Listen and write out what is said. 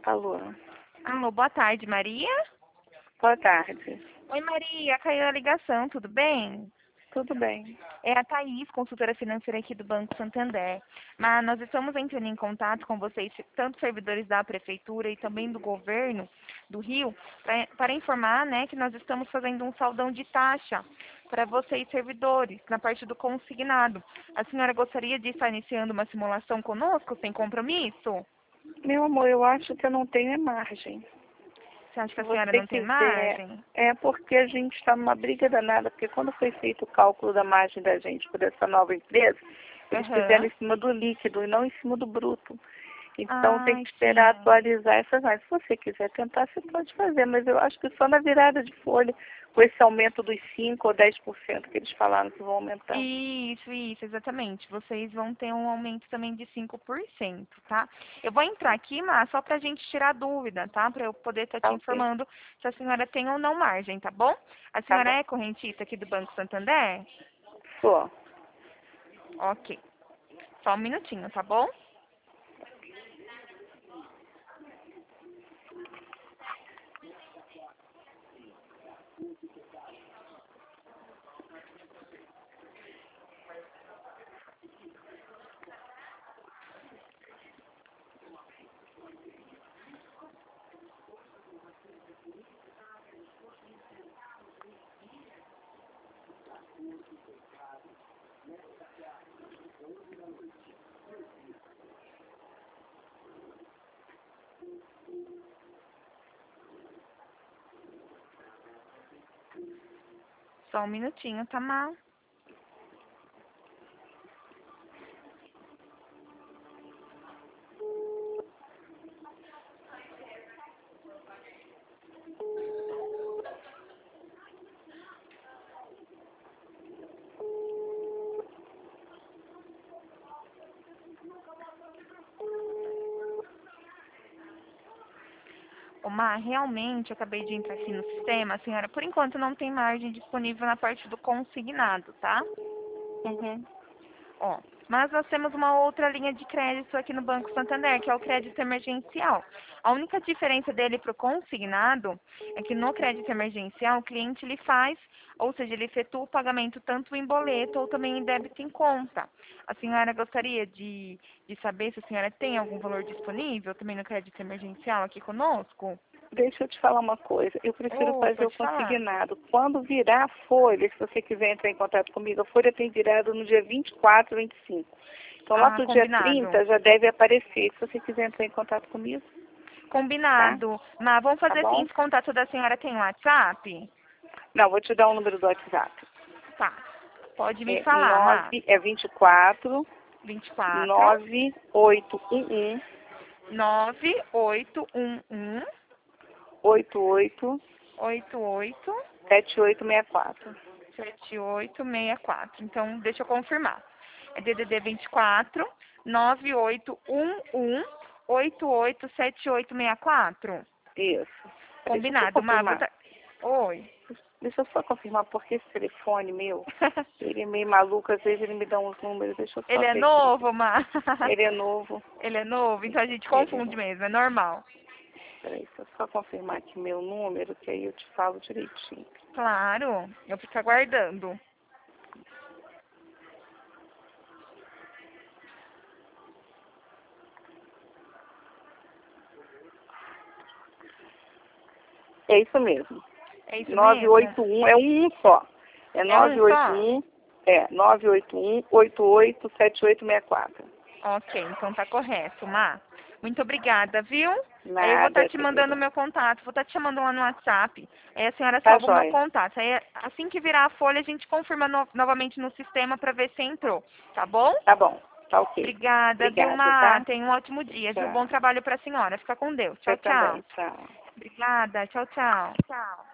Alô, Alô, boa tarde, Maria. boa tarde. Oi, Maria, caiu a ligação, tudo bem? Tudo bem? É a Thaís, consultora financeira aqui do Banco Santander. Mas nós estamos entrando em contato com vocês, tanto servidores da Prefeitura e também do governo do Rio, para informar, né, que nós estamos fazendo um saldão de taxa para vocês, servidores, na parte do consignado. A senhora gostaria de estar iniciando uma simulação conosco, sem compromisso? Meu amor, eu acho que eu não tenho margem. Você acha que Se a senhora você não tem quiser, margem? é porque a gente está numa briga danada, porque quando foi feito o cálculo da margem da gente por essa nova empresa, eles fizeram Aham. em cima do líquido e não em cima do bruto. Então tem Ai, que esperar sim. atualizar essas margens. Se você quiser tentar, você pode fazer, mas eu acho que só na virada de folha, com esse aumento dos 5 ou 10% que eles falaram que vão aumentar. Isso, exatamente. Vocês vão ter um aumento também de 5%, tá? Eu vou entrar aqui, mas só pra gente tirar dúvida, tá? Pra eu poder estar Tá te ok. informando se a senhora tem ou não margem, tá bom? A Tá senhora bom. é correntista aqui do Banco Santander? Só. Ok. Só um minutinho, tá bom? Só um minutinho, tá mal? Mar, realmente, eu acabei de entrar aqui no sistema, a senhora, por enquanto, não tem margem disponível na parte do consignado, tá? Uhum. Ó, mas nós temos uma outra linha de crédito aqui no Banco Santander, que é o crédito emergencial. A única diferença dele para o consignado é que no crédito emergencial o cliente ele faz, ou seja, ele efetua o pagamento tanto em boleto ou também em débito em conta. A senhora gostaria de saber se a senhora tem algum valor disponível também no crédito emergencial aqui conosco? Deixa eu te falar uma coisa. Eu prefiro Oh, fazer o pode falar. consignado. Quando virar a folha, se você quiser entrar em contato comigo, a folha tem virado no dia 24, 25. Então lá Ah, pro dia combinado. 30 já deve aparecer. Se você quiser entrar em contato comigo, tá? Combinado. Mas vamos Tá fazer assim, bom? esse contato da senhora tem WhatsApp? Não, vou te dar o número do WhatsApp. Tá. Pode me É falar, Má. 24 24 9811 9811 88 88 7864. 7864. Então, deixa eu confirmar. É DDD 24 9811 887864. Isso. Deixa eu só Combinado, Má. confirmar. Oi. Deixa eu só confirmar, porque esse telefone meu, ele é meio maluco, às vezes ele me dá uns números, deixa eu só Ele é ver aqui. novo, Má. Ele é novo. Ele é novo, então a gente Ele é confunde novo. mesmo, é normal. Peraí, deixa eu só confirmar aqui meu número, que aí eu te falo direitinho. Claro, eu fico aguardando. É isso mesmo. É isso mesmo? 981 é um só. É É um só? 981, 981 887864. Ok, então tá correto, Má. Muito obrigada, viu? Aí eu vou estar Nada, te mandando o querida. meu contato, vou estar te chamando lá no WhatsApp. Aí a senhora Tá salva o meu jóia. contato. Aí assim que virar a folha, a gente confirma novamente no sistema para ver se entrou, tá bom? Tá bom. Tá ok. Obrigada, viu, Obrigada, Má? tá? Tenha um ótimo dia, viu? Bom Tchau. trabalho para a senhora. Fica com Deus. Você Tchau, tchau. também. Tchau. Obrigada, tchau, tchau.